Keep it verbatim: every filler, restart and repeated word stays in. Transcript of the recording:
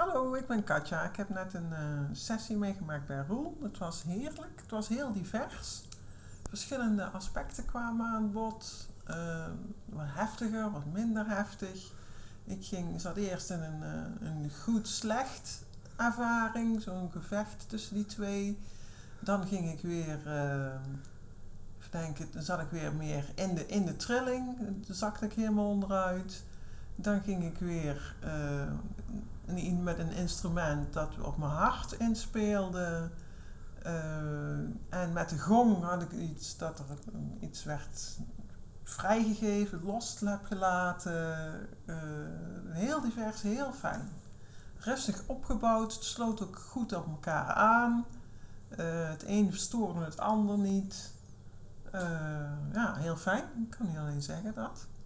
Hallo, ik ben Katja. Ik heb net een eh, sessie meegemaakt bij Roel. Het was heerlijk. Het was heel divers. Verschillende aspecten kwamen aan bod. Eh, wat heftiger, wat minder heftig. Ik ging, zat eerst in een, eh, een goed-slecht ervaring, zo'n gevecht tussen die twee. Dan ging ik weer, eh, even denken, dan zat ik weer meer in de, in de trilling. Dan zakte ik helemaal onderuit. Dan ging ik weer eh, een- met een instrument dat op mijn hart inspeelde. Eh, en met de gong had ik iets dat er iets werd vrijgegeven, los heb gelaten. Eh, heel divers, heel fijn. Rustig opgebouwd, het sloot ook goed op elkaar aan. Eh, het een verstoorde het ander niet. Eh, ja, heel fijn. Ik kan niet alleen zeggen dat.